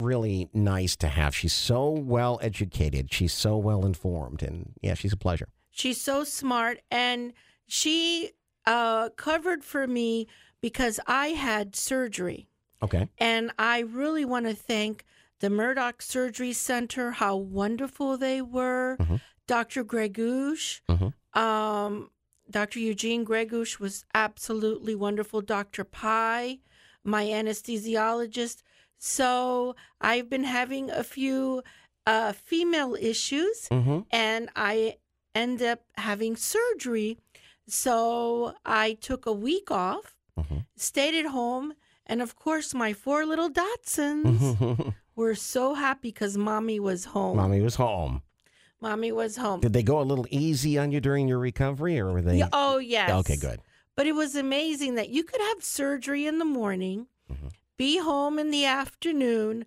really nice to have. She's so well educated. She's so well informed. And yeah, she's a pleasure. She's so smart. And she covered for me because I had surgery. Okay. And I really want to thank the Murdoch Surgery Center, how wonderful they were. Mm-hmm. Dr. Gregush, Mm-hmm. Dr. Eugene Gregush was absolutely wonderful. Dr. Pai, my anesthesiologist. So I've been having a few female issues, Mm-hmm. and I end up having surgery. So I took a week off, Mm-hmm. stayed at home, and of course my 4 little Dachshunds were so happy because Mommy was home. Mommy was home. Mommy was home. Did they go a little easy on you during your recovery, or were they? Yeah, oh, yes. Okay, good. But it was amazing that you could have surgery in the morning, be home in the afternoon.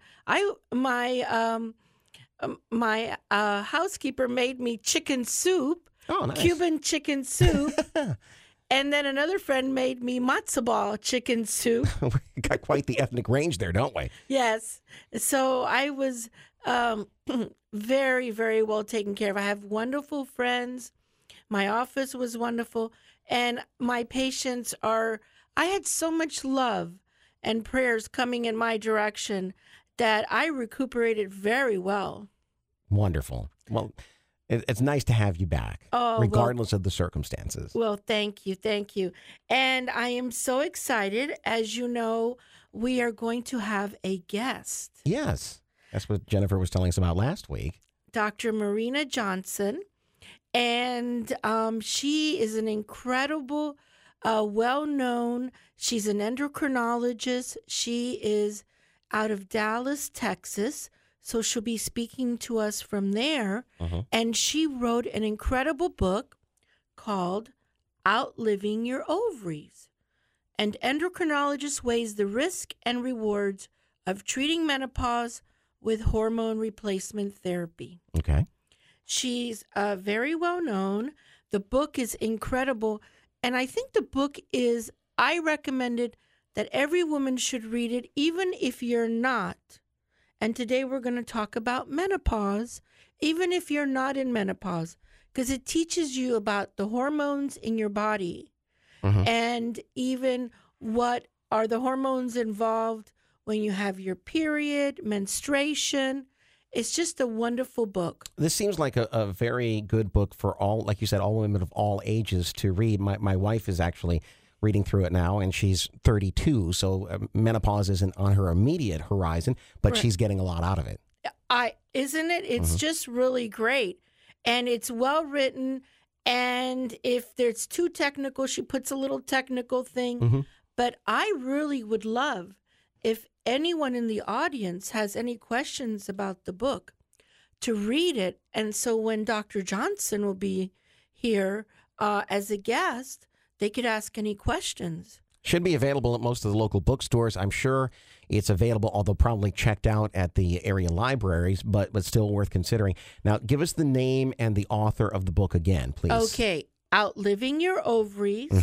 My housekeeper made me chicken soup, Oh, nice. Cuban chicken soup, and then another friend made me matzo ball chicken soup. We got quite the ethnic range there, don't we? Yes. So I was very, very well taken care of. I have wonderful friends. My office was wonderful. And my patients I had so much love and prayers coming in my direction that I recuperated very well. Wonderful. Well, it's nice to have you back, regardless of the circumstances. Well, thank you. Thank you. And I am so excited. As you know, we are going to have a guest. Yes. That's what Jennifer was telling us about last week. Dr. Marina Johnson. And she is an incredible, well-known, she's an endocrinologist. She is out of Dallas, Texas. So she'll be speaking to us from there. And she wrote an incredible book called Outliving Your Ovaries. And endocrinologist weighs the risk and rewards of treating menopause with hormone replacement therapy. Okay. She's very well known. The book is incredible. And I think the book I recommended that every woman should read it, even if you're not. And today we're going to talk about menopause, even if you're not in menopause, because it teaches you about the hormones in your body and even what are the hormones involved when you have your period, menstruation. It's just a wonderful book. This seems like a very good book for all, like you said, all women of all ages to read. My wife is actually reading through it now, and she's 32, so menopause isn't on her immediate horizon, but she's getting a lot out of it. Isn't it? It's just really great. And it's well written. And if there's too technical, she puts a little technical thing. But I really would love if anyone in the audience has any questions about the book to read it. And so when Dr. Johnson will be here as a guest, they could ask any questions. Should be available at most of the local bookstores. I'm sure it's available, although probably checked out at the area libraries, but still worth considering. Now, give us the name and the author of the book again, please. Okay. Outliving Your Ovaries,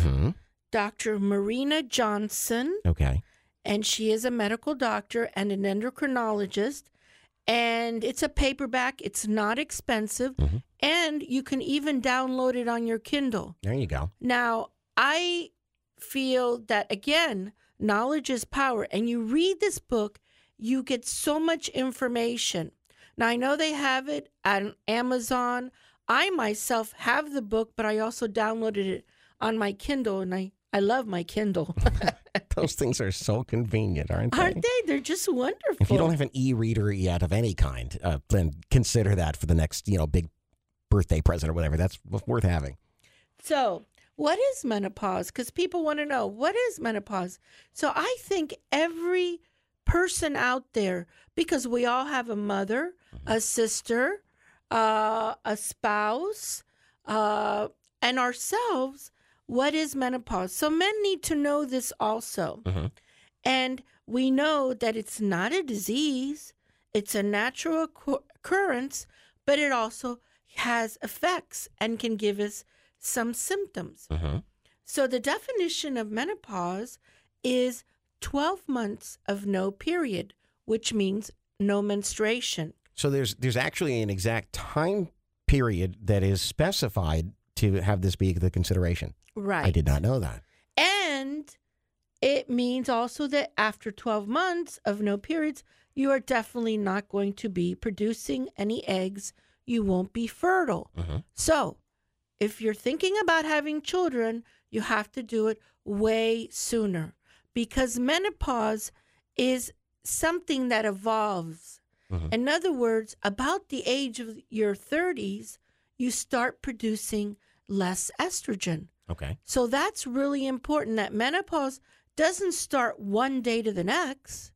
Dr. Marina Johnson. Okay. And she is a medical doctor and an endocrinologist. And it's a paperback. It's not expensive. And you can even download it on your Kindle. There you go. Now, I feel that, again, knowledge is power. And you read this book, you get so much information. Now, I know they have it on Amazon. I myself have the book, but I also downloaded it on my Kindle, and I love my Kindle. Those things are so convenient, aren't they? Aren't they? They're just wonderful. If you don't have an e-reader yet of any kind, then consider that for the next, big birthday present or whatever. That's worth having. So, what is menopause? Because people want to know, what is menopause? So I think every person out there, because we all have a mother, a sister, a spouse, and ourselves, what is menopause? So men need to know this also. And we know that it's not a disease. It's a natural occurrence, but it also has effects and can give us some symptoms. So the definition of menopause is 12 months of no period, which means no menstruation. So there's actually an exact time period that is specified to have this be the consideration. Right. I did not know that. And it means also that after 12 months of no periods, you are definitely not going to be producing any eggs. You won't be fertile. So if you're thinking about having children, you have to do it way sooner, because menopause is something that evolves. In other words, about the age of your 30s, you start producing less estrogen. Okay. So that's really important, that menopause doesn't start one day to the next.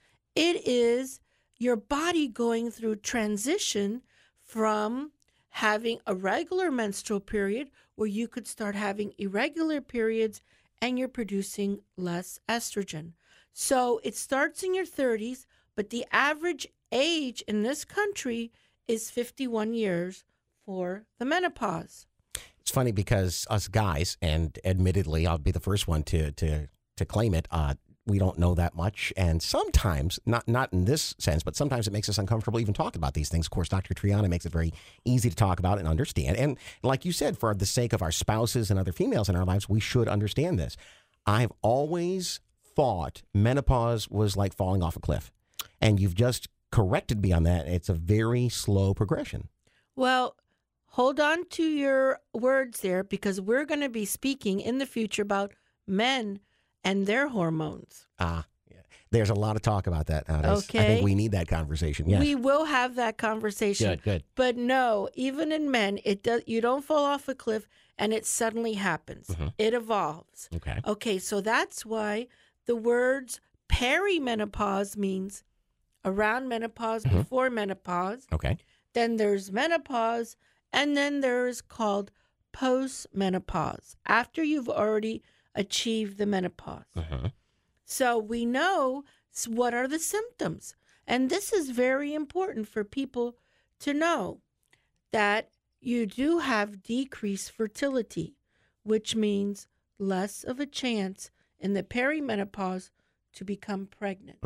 It is your body going through transition from having a regular menstrual period where you could start having irregular periods and you're producing less estrogen. So it starts in your 30s, but the average age in this country is 51 years for the menopause. It's funny because us guys, and admittedly, I'll be the first one to claim it, we don't know that much. And sometimes, not in this sense, but sometimes it makes us uncomfortable even talking about these things. Of course, Dr. Triana makes it very easy to talk about and understand. And like you said, for the sake of our spouses and other females in our lives, we should understand this. I've always thought menopause was like falling off a cliff. And you've just corrected me on that. It's a very slow progression. Well, hold on to your words there, because we're going to be speaking in the future about men and their hormones. Yeah. There's a lot of talk about that nowadays. Okay. I think we need that conversation. Yes. We will have that conversation. Good. But no, even in men, you don't fall off a cliff and it suddenly happens. It evolves. Okay. Okay, so that's why the words perimenopause means around menopause, before menopause. Okay. Then there's menopause, and then there's called postmenopause, after you've already achieved the menopause. So we know what are the symptoms. And this is very important for people to know, that you do have decreased fertility, which means less of a chance in the perimenopause to become pregnant.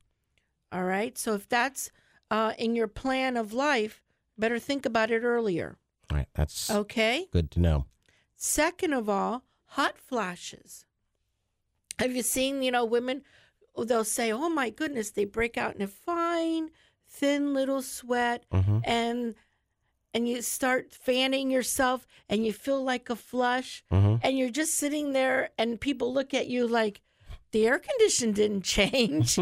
All right. So if that's in your plan of life, better think about it earlier. All right. That's okay. Good to know. Second of all, hot flashes. Have you seen, women, they'll say, oh my goodness, they break out in a fine, thin little sweat, and you start fanning yourself and you feel like a flush, and you're just sitting there and people look at you like, the air condition didn't change.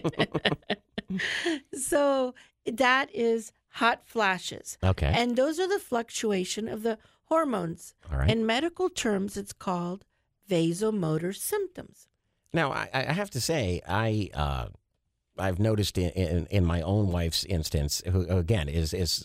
So that is hot flashes. Okay. And those are the fluctuation of the hormones. All right. In medical terms, it's called vasomotor symptoms. Now, I have to say, I've noticed in my own wife's instance, who again is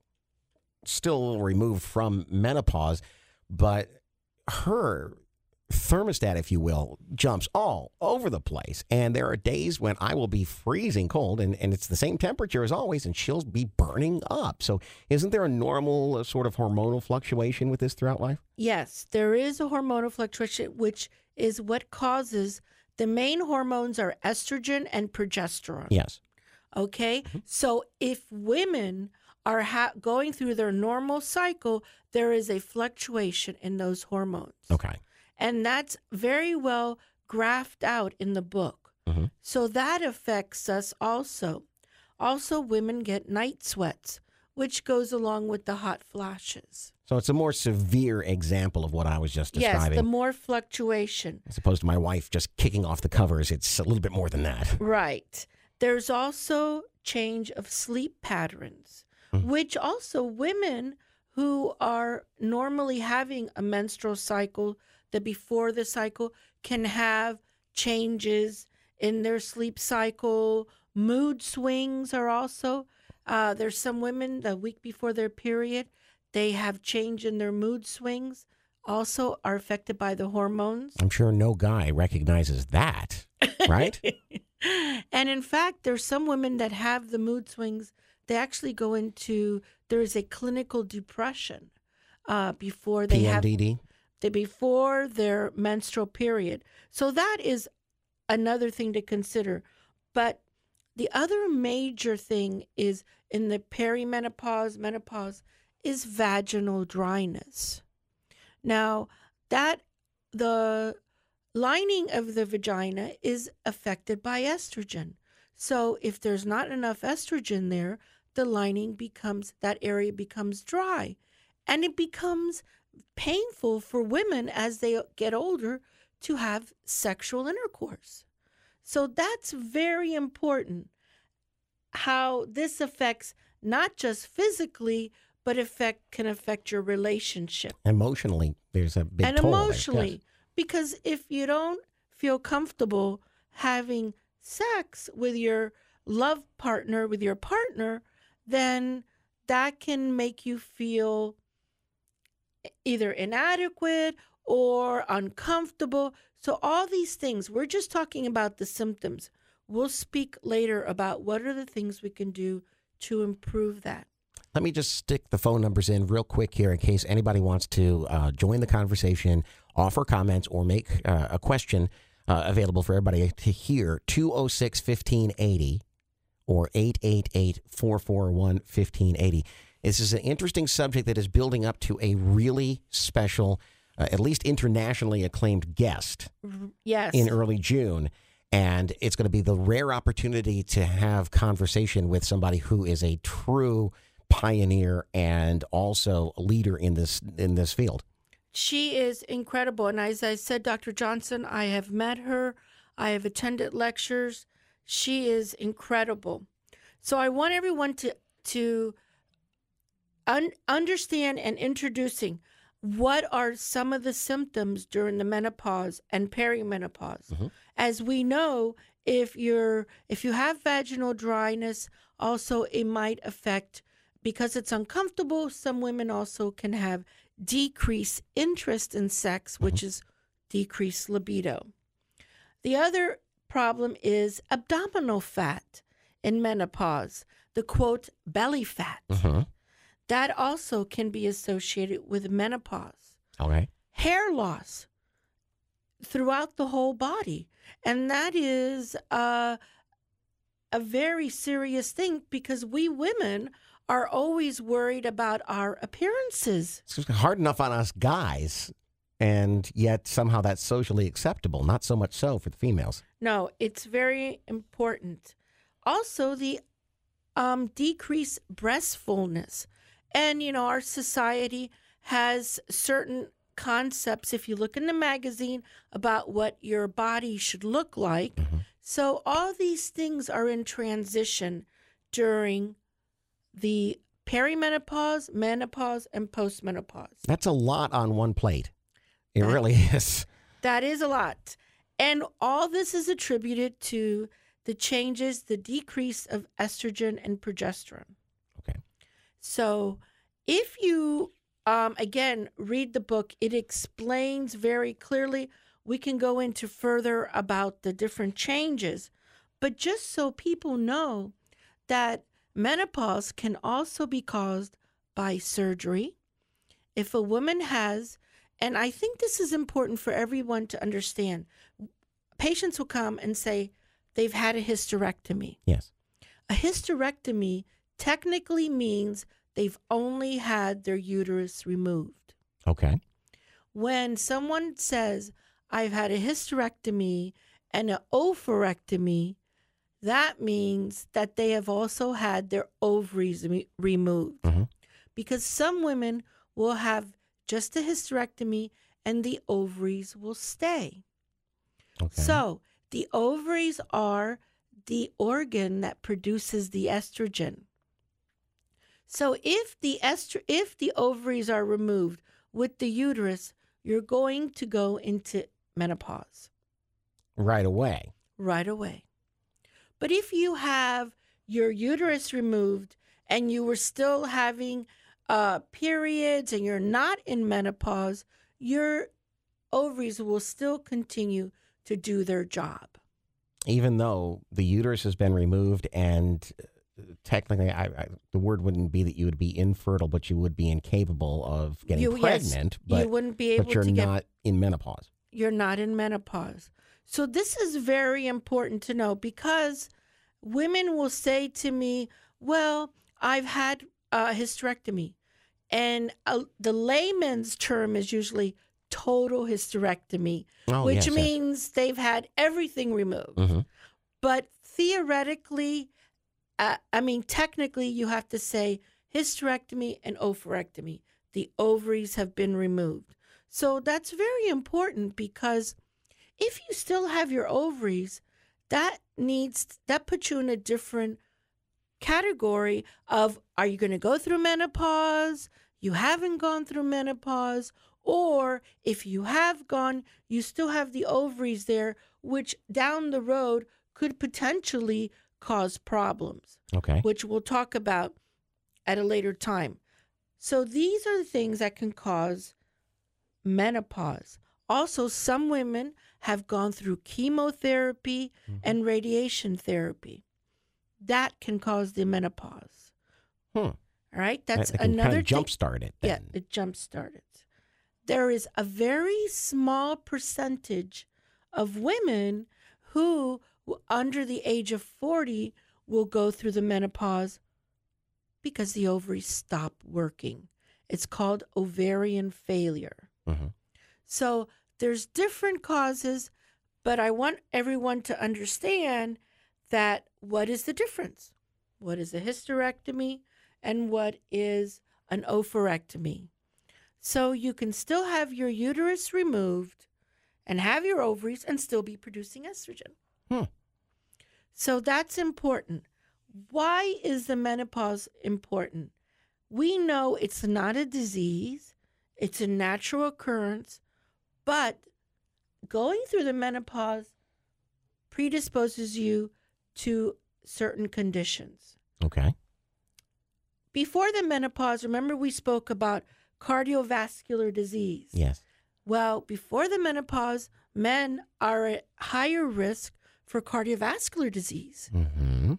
still removed from menopause, but her thermostat, if you will, jumps all over the place. And there are days when I will be freezing cold and it's the same temperature as always, and she'll be burning up. So isn't there a normal sort of hormonal fluctuation with this throughout life? Yes, there is a hormonal fluctuation, which is what causes the main hormones are estrogen and progesterone. Yes. Okay. So if women are going through their normal cycle, there is a fluctuation in those hormones. Okay. And that's very well graphed out in the book. So that affects us also. Also, women get night sweats, which goes along with the hot flashes. So it's a more severe example of what I was just describing. Yes, the more fluctuation. As opposed to my wife just kicking off the covers, it's a little bit more than that. Right. There's also change of sleep patterns, which also women who are normally having a menstrual cycle, before the cycle, can have changes in their sleep cycle. Mood swings are also, there's some women the week before their period, they have change in their mood swings, also are affected by the hormones. I'm sure no guy recognizes that, right? And in fact, there's some women that have the mood swings. They actually go into, there's a clinical depression before they PMDD? before their menstrual period. So that is another thing to consider. But the other major thing is in the perimenopause, menopause, is vaginal dryness. Now, that the lining of the vagina is affected by estrogen. So if there's not enough estrogen there, the lining becomes, that area becomes dry. And it becomes painful for women as they get older to have sexual intercourse. So that's very important, how this affects not just physically, but can affect your relationship. Emotionally, there's a big and toll there, emotionally, yes. because if you don't feel comfortable having sex with your love partner, with your partner, then that can make you feel either inadequate or uncomfortable. So all these things, we're just talking about the symptoms. We'll speak later about what are the things we can do to improve that. Let me just stick the phone numbers in real quick here in case anybody wants to join the conversation, offer comments, or make a question available for everybody to hear. 206-1580 or 888-441-1580. This is an interesting subject that is building up to a really special, at least internationally acclaimed guest Yes. in early June. And it's going to be the rare opportunity to have conversation with somebody who is a true pioneer and also a leader in this field. She is incredible. And as I said, Dr. Johnson, I have met her. I have attended lectures. She is incredible. So I want everyone to understand and introducing what are some of the symptoms during the menopause and perimenopause. Mm-hmm. As we know, if you have vaginal dryness, also it might affect, because it's uncomfortable, some women also can have decreased interest in sex, which is decreased libido. The other problem is abdominal fat in menopause, the quote, belly fat. Mm-hmm. That also can be associated with menopause. Okay. Hair loss throughout the whole body. And that is a very serious thing because we women are always worried about our appearances. It's hard enough on us guys, and yet somehow that's socially acceptable. Not so much so for the females. No, it's very important. Also, the decreased breast fullness. And, you know, our society has certain concepts, if you look in the magazine, about what your body should look like. Mm-hmm. So all these things are in transition during the perimenopause, menopause, and postmenopause. That's a lot on one plate. It really is. That is a lot. And all this is attributed to the changes, the decrease of estrogen and progesterone. Okay. So if you, again, read the book, it explains very clearly. We can go into further about the different changes. But just so people know that menopause can also be caused by surgery. If a woman has, and I think this is important for everyone to understand, patients will come and say they've had a hysterectomy. Yes. A hysterectomy technically means they've only had their uterus removed. Okay. When someone says, I've had a hysterectomy and an oophorectomy, that means that they have also had their ovaries removed. Mm-hmm. Because some women will have just a hysterectomy and the ovaries will stay. Okay. So the ovaries are the organ that produces the estrogen. So if the ovaries are removed with the uterus, you're going to go into menopause. Right away. Right away. But if you have your uterus removed and you were still having periods and you're not in menopause, your ovaries will still continue to do their job. Even though the uterus has been removed and technically the word wouldn't be that you would be infertile, but you would be incapable of getting pregnant. Yes, you wouldn't be able to But you're not in menopause. You're not in menopause. So this is very important to know because women will say to me, well, I've had a hysterectomy. And the layman's term is usually total hysterectomy, which yes. means they've had everything removed. Mm-hmm. But theoretically, technically, you have to say hysterectomy and oophorectomy. The ovaries have been removed. So that's very important, because if you still have your ovaries, that puts you in a different category of, are you going to go through menopause? You haven't gone through menopause. Or if you have gone, you still have the ovaries there, which down the road could potentially cause problems. Okay. Which we'll talk about at a later time. So these are the things that can cause menopause. Also, some women have gone through chemotherapy and radiation therapy. That can cause the menopause. All right? That's it can another kind of jumpstart it then. Yeah, it jumpstarted. There is a very small percentage of women who, under the age of 40, will go through the menopause because the ovaries stop working. It's called ovarian failure. Mm-hmm. So there's different causes, but I want everyone to understand that what is the difference? What is a hysterectomy and what is an oophorectomy? So you can still have your uterus removed and have your ovaries and still be producing estrogen. So that's important. Why is the menopause important? We know it's not a disease. It's a natural occurrence. But going through the menopause predisposes you to certain conditions. Okay. Before the menopause, remember we spoke about cardiovascular disease. Yes. Well, before the menopause, men are at higher risk for cardiovascular disease. Mm-hmm.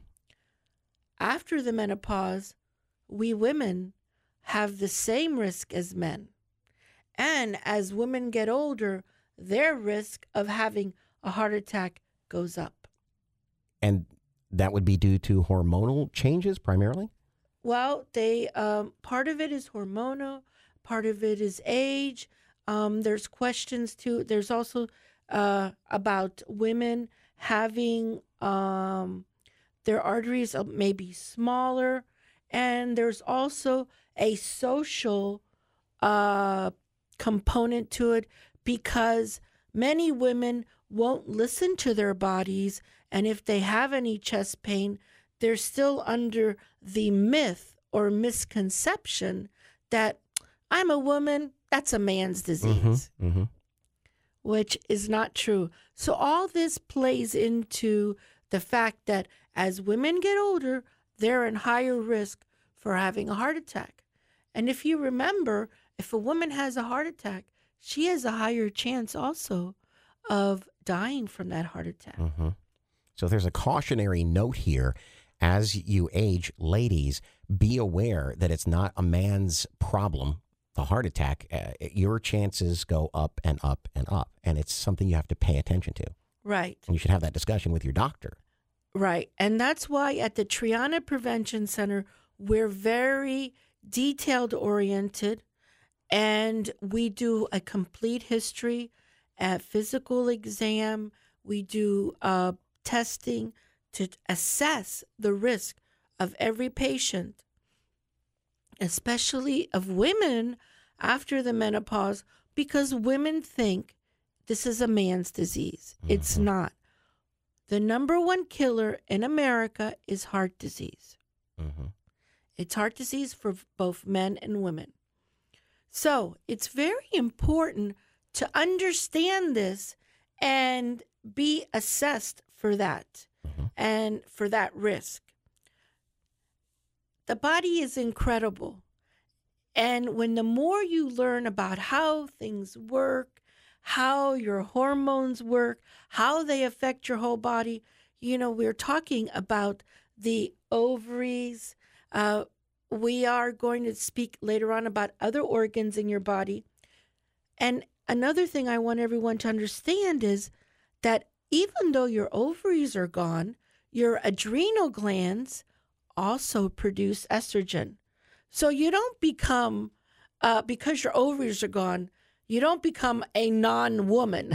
After the menopause, we women have the same risk as men. And as women get older, their risk of having a heart attack goes up. And that would be due to hormonal changes primarily? Well, part of it is hormonal, part of it is age. There's questions too. There's also about women having their arteries maybe smaller, and there's also a social component to it, because many women won't listen to their bodies, and if they have any chest pain, they're still under the myth or misconception that I'm a woman, that's a man's disease, which is not true. So all this plays into the fact that as women get older, they're in higher risk for having a heart attack. And if you remember, if a woman has a heart attack, she has a higher chance also of dying from that heart attack. Mm-hmm. So there's a cautionary note here. As you age, ladies, be aware that it's not a man's problem, the heart attack. Your chances go up and up and up, and it's something you have to pay attention to. Right. And you should have that discussion with your doctor. Right. And that's why at the Triana Prevention Center, we're very detailed oriented, and we do a complete history, a physical exam. We do testing to assess the risk of every patient, especially of women after the menopause, because women think this is a man's disease. Mm-hmm. It's not. The number one killer in America is heart disease. Mm-hmm. It's heart disease for both men and women. So it's very important to understand this and be assessed for that and for that risk. The body is incredible. And when the more you learn about how things work, how your hormones work, how they affect your whole body, we're talking about the ovaries. We are going to speak later on about other organs in your body. And another thing I want everyone to understand is that even though your ovaries are gone, your adrenal glands also produce estrogen. So you don't become, because your ovaries are gone, you don't become a non-woman.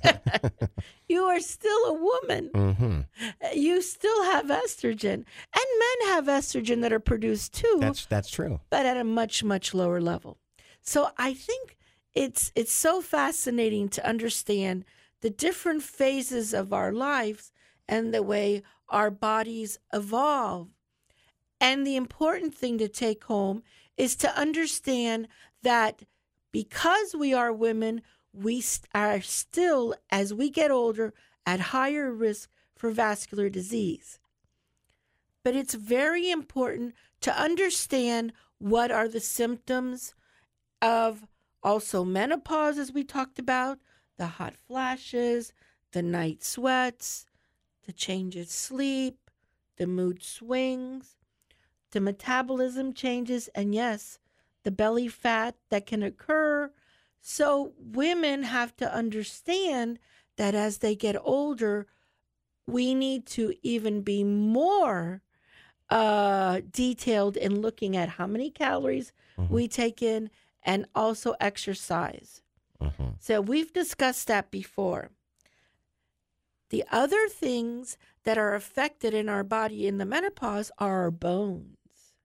You are still a woman. Mm-hmm. You still have estrogen. And men have estrogen that are produced too. That's true. But at a much, much lower level. So I think it's so fascinating to understand the different phases of our lives and the way our bodies evolve. And the important thing to take home is to understand that because we are women, we are still, as we get older, at higher risk for vascular disease. But it's very important to understand what are the symptoms of also menopause, as we talked about, the hot flashes, the night sweats, the change of sleep, the mood swings, the metabolism changes, and yes, the belly fat that can occur. So women have to understand that as they get older, we need to even be more detailed in looking at how many calories we take in and also exercise. So we've discussed that before. The other things that are affected in our body in the menopause are our bones.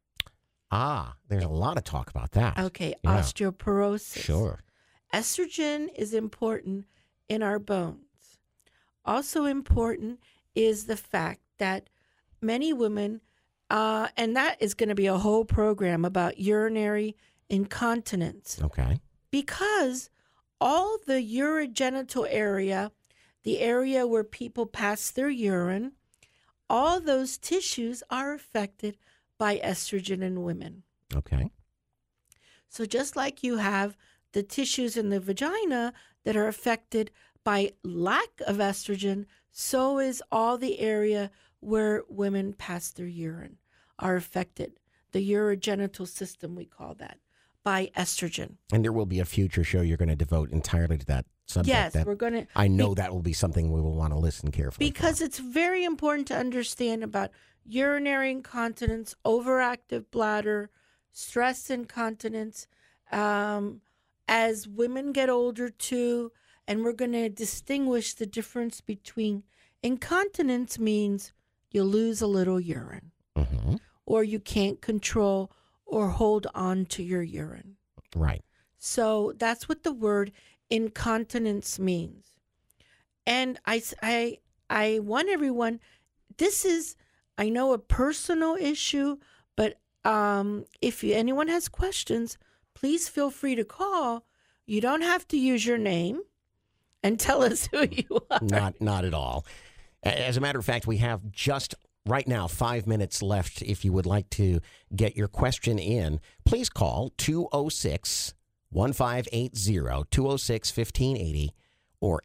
There's a lot of talk about that. Okay, Yeah. osteoporosis. Sure. Estrogen is important in our bones. Also important is the fact that many women, and that is going to be a whole program about urinary incontinence. Okay. Because all the urogenital area, the area where people pass their urine, all those tissues are affected by estrogen in women. Okay. So just like you have the tissues in the vagina that are affected by lack of estrogen, so is all the area where women pass their urine are affected. The urogenital system, we call that, by estrogen. And there will be a future show you're going to devote entirely to that subject. Yes, we're going to. I know that will be something we will want to listen carefully Because for. it's very important to understand about urinary incontinence, overactive bladder, stress incontinence, as women get older too, and we're going to distinguish the difference between incontinence means you lose a little urine, or you can't control or hold on to your urine. Right. So that's what the word incontinence means. And I want everyone, this is, I know, a personal issue, but if anyone has questions, please feel free to call. You don't have to use your name and tell us who you are. Not at all. As a matter of fact, we have just right now 5 minutes left. If you would like to get your question in, please call 206-1580, 206-1580, or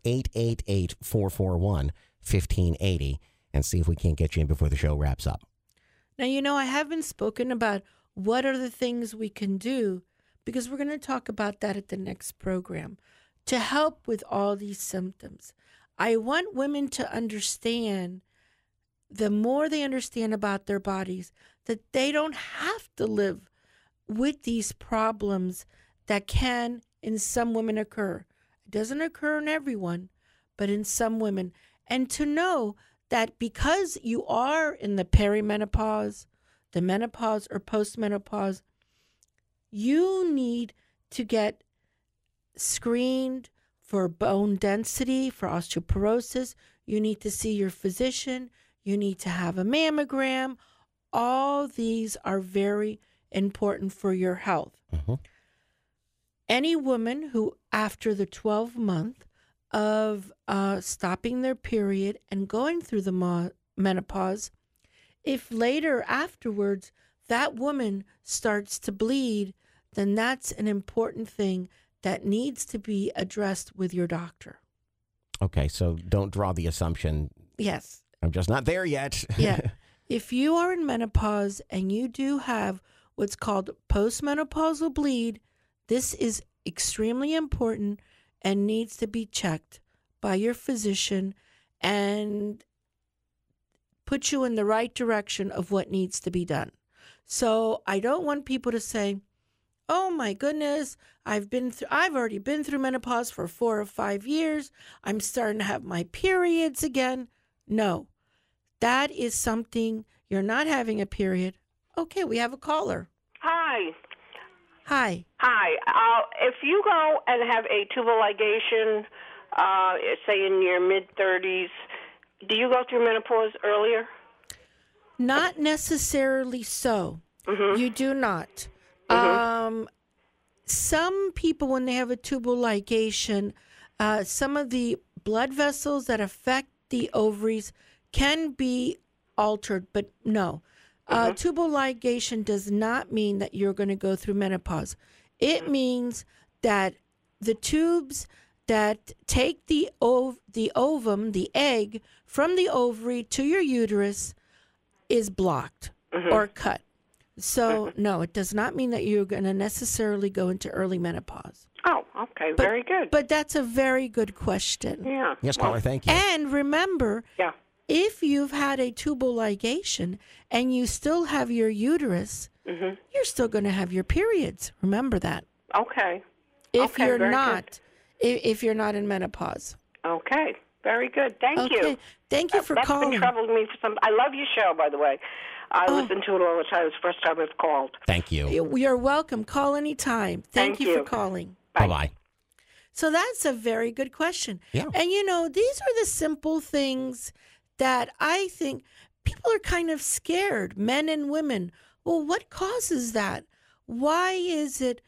888-441-1580, and see if we can't get you in before the show wraps up. Now, I haven't spoken about what are the things we can do, because we're going to talk about that at the next program to help with all these symptoms. I want women to understand, the more they understand about their bodies, that they don't have to live with these problems that can, in some women, occur. It doesn't occur in everyone, but in some women. And to know that because you are in the perimenopause, the menopause, or postmenopause, you need to get screened for bone density, for osteoporosis. You need to see your physician. You need to have a mammogram. All these are very important for your health. Any woman who, after the 12-month of stopping their period and going through the menopause, if later afterwards that woman starts to bleed, then that's an important thing that needs to be addressed with your doctor. Okay, so don't draw the assumption, Yes. I'm just not there yet. Yeah. If you are in menopause and you do have what's called postmenopausal bleed, this is extremely important and needs to be checked by your physician and put you in the right direction of what needs to be done. So I don't want people to say, oh my goodness, I've already been through menopause for 4 or 5 years. I'm starting to have my periods again. No, that is something, you're not having a period. Okay, we have a caller. Hi. Hi. Hi. If you go and have a tubal ligation, say in your mid-30s, do you go through menopause earlier? Not necessarily so. Mm-hmm. You do not. Mm-hmm. Some people, when they have a tubal ligation, some of the blood vessels that affect the ovaries can be altered, but no. Tubal ligation does not mean that you're going to go through menopause. It means that the tubes that take the ovum, the egg, from the ovary to your uterus is blocked or cut. So, no, it does not mean that you're going to necessarily go into early menopause. Oh, okay. Very good. But that's a very good question. Yeah. Yes, caller, thank you. And remember, Yeah. if you've had a tubal ligation and you still have your uterus, you're still going to have your periods. Remember that. Okay. If Okay, you're very not, if you're not in menopause. Okay. Very good. Thank Okay. you. Thank you for That's calling. been troubling me for some. I love your show, by the way. I listen to it all the time. It's the first time I've called. Thank you. You're welcome. Call anytime. Thank Thank you for you. calling. Bye-bye. So that's a very good question. Yeah. And these are the simple things that I think people are kind of scared, men and women. Well, what causes that? Why is it,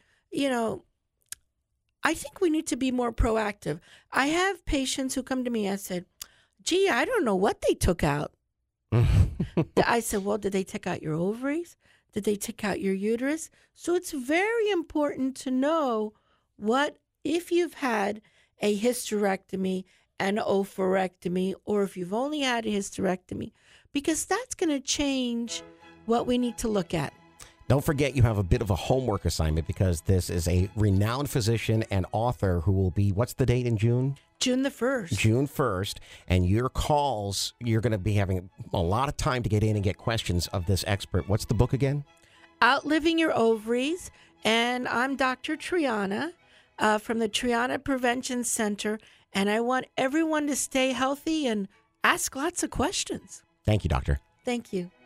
I think we need to be more proactive. I have patients who come to me and said, gee, I don't know what they took out. I said, well, did they take out your ovaries? Did they take out your uterus? So it's very important to know if you've had a hysterectomy, an oophorectomy, or if you've only had a hysterectomy, because that's going to change what we need to look at. Don't forget you have a bit of a homework assignment because this is a renowned physician and author who will be, what's the date in June? June the 1st. June 1st. And your calls, you're going to be having a lot of time to get in and get questions of this expert. What's the book again? Outliving Your Ovaries. And I'm Dr. Triana from the Triana Prevention Center. And I want everyone to stay healthy and ask lots of questions. Thank you, Doctor. Thank you.